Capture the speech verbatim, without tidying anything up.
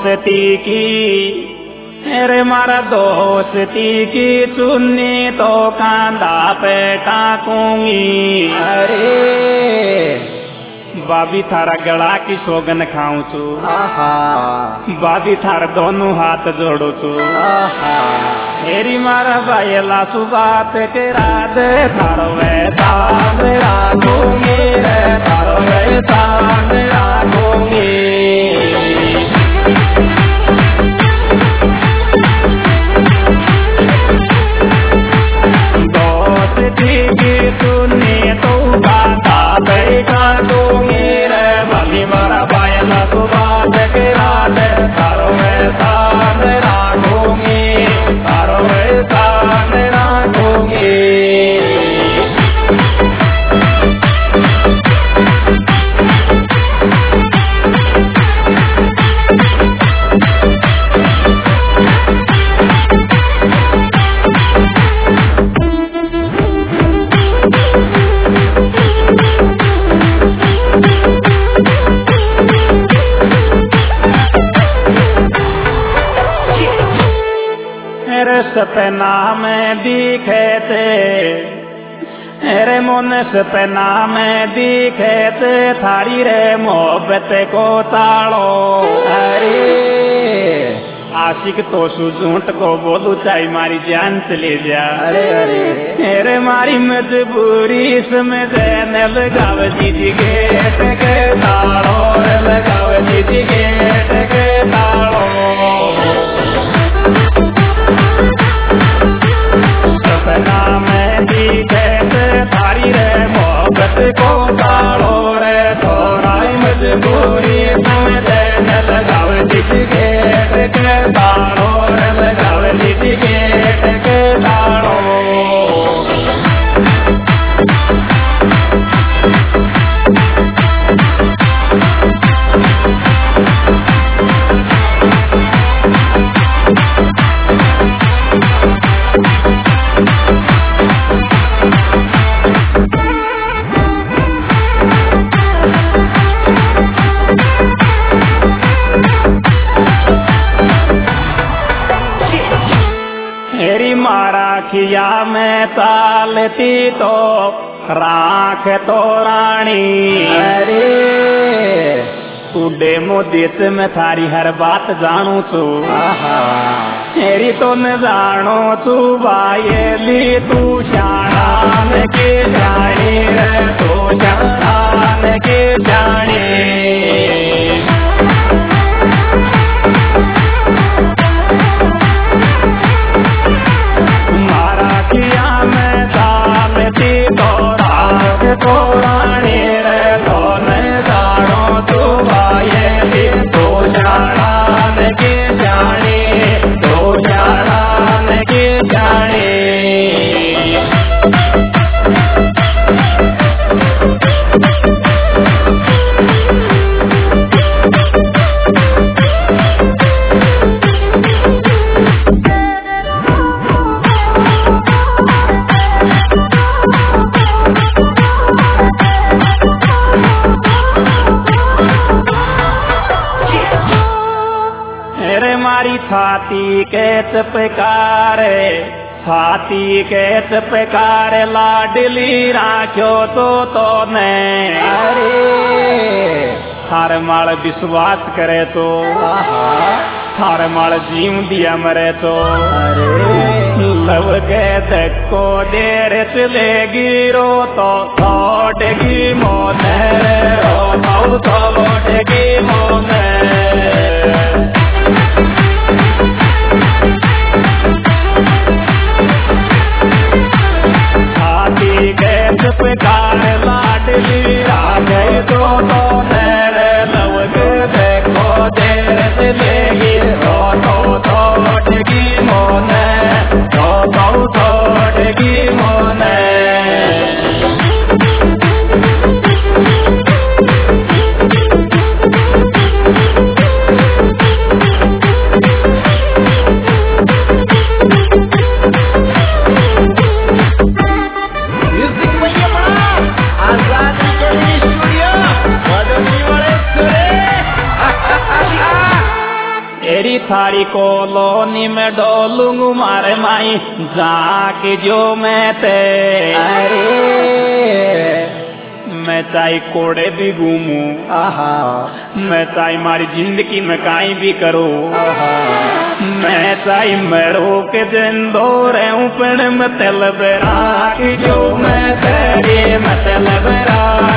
दोस्ती की, अरे मारा दोस्ती की चुन्नी तो कांधा पे टाकूंगी। अरे बाबी थारा गला की सोगन खाऊं छू, आहा बाबी थार दोनों हाथ जोड़ो छू, आहा मेरी मारा बायला सुबात के राधे थारो वैसा राखूंगी रे, थारो वैसा राखूंगी। दोस्ती की सुनी तो गाता बैठा दूंगी रे, भली मारा बायला सुबात के राधे थारो वैसा राखूंगी, थारो वैसा राखूंगी। सपना में दिखे थे, अरे मन सपना में दिखे थे, थारी रे मोहब्बत को ताड़ो। अरे आशिक तो सुझूठ को बोलू चाहे मारी जान चले जा। अरे अरे अरे मारी मजबूरी समझ न लगाव दीदी गेट के ताड़ो, लगाव दीदी गेट के ताड़ो। सपना में दिखे थे, थारी रे मोहब्बत को ताड़ो रे, थोड़ाई मजबूरी समझ न लगाव दीदी गेट के ताड़ो, लगाव दीदी गेट के ताड़ो। मेरी मारा खिया में तालती तो राख तो रानी। अरे टूडे मोदित में थारी हर बात जानू छू, आहा मेरी तो न जानो छू बायली तू शान के जानी रे, तू शान के जानी। तो रानी रे तो न जानो तू बायली तू शान के जानी, तू शान के जानी। छाती के चपकारे, छाती के चपकारे लाडली राख्यो तो तो ने। अरे थार माल विश्वास करे तो, थार माल जीव दिया मरे तो। अरे लव के धक्को देर चलेगी रो तो लौटेगी मोने, रो तो लौटेगी मोने। चपकार लाडली राधे तो तो तेरे लव के देखो देर से लेगी, रो तो तोड़गी मोने, रो तो तोड़गी मोने। भी थारी कॉलोनी में डोलूंगू मारे माई जाके जो मैं ते। अरे मैं चाहे कोड़े भी घूमू, आहा, मैं चाहे मारी जिंदगी में काई भी करूँ, आहा, मैं चाहे मरो के जिंदो रहूं पर मतलब राख जो मैं तेरे मतलब राख